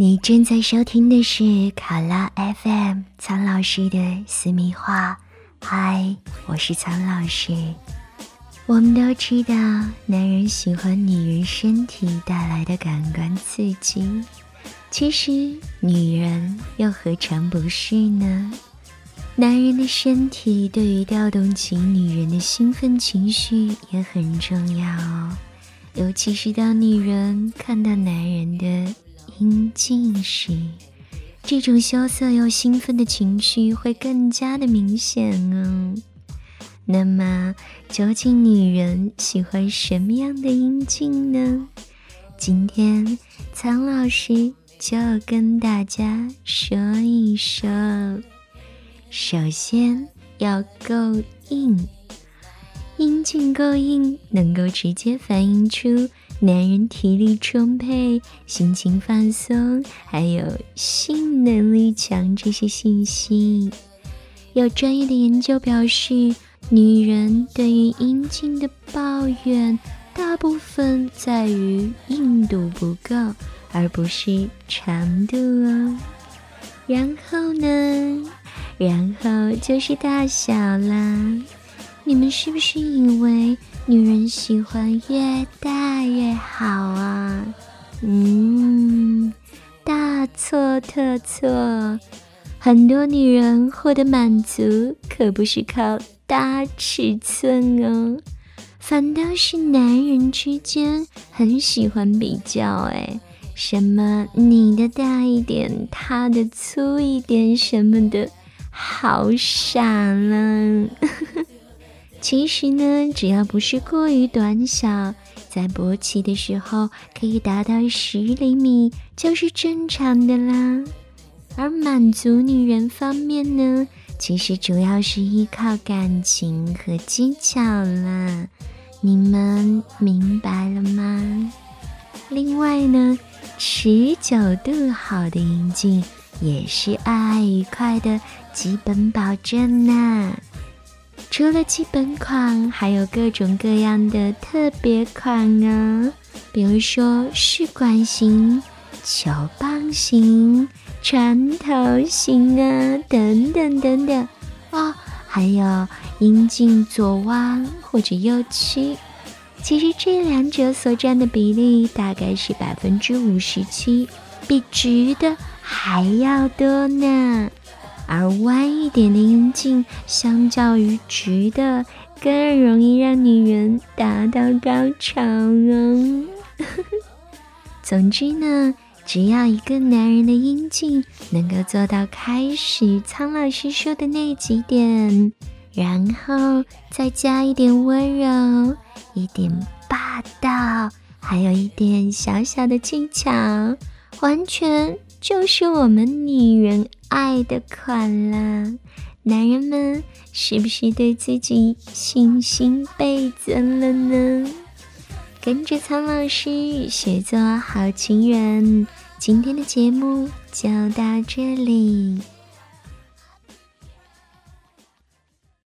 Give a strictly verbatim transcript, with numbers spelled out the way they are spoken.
你正在收听的是卡拉 F M 苍老师的私密话。嗨，我是苍老师。我们都知道，男人喜欢女人身体带来的感官刺激，其实女人又何尝不是呢？男人的身体对于调动起女人的兴奋情绪也很重要哦，尤其是当女人看到男人的阴茎时，这种羞涩又兴奋的情绪会更加的明显哦。那么究竟女人喜欢什么样的阴茎呢？今天苍老师就跟大家说一说。首先要够硬，阴茎够硬能够直接反映出男人体力充沛、心情放松，还有性能力强这些信息。有专业的研究表示，女人对于阴茎的抱怨大部分在于硬度不够，而不是长度哦。然后呢？然后就是大小啦。你们是不是以为女人喜欢越大越好啊？嗯，大错特错。很多女人获得满足可不是靠大尺寸哦，反倒是男人之间很喜欢比较诶，什么你的大一点，他的粗一点什么的，好傻了。其实呢，只要不是过于短小，在勃起的时候可以达到十厘米就是正常的啦。而满足女人方面呢，其实主要是依靠感情和技巧啦，你们明白了吗？另外呢，持久度好的阴茎也是爱爱愉快的基本保证呐。除了基本款，还有各种各样的特别款啊，比如说试管型、球棒型、船头型啊，等等等等哦，还有阴茎左弯或者右曲。其实这两者所占的比例大概是百分之五十七，比直的还要多呢。而弯一点的阴茎相较于直的更容易让女人达到高潮哦。总之呢，只要一个男人的阴茎能够做到开始苍老师说的那几点，然后再加一点温柔，一点霸道，还有一点小小的技巧，完全就是我们女人爱的款啦。男人们是不是对自己信心倍增了呢？跟着苍老师学做好情人，今天的节目就到这里。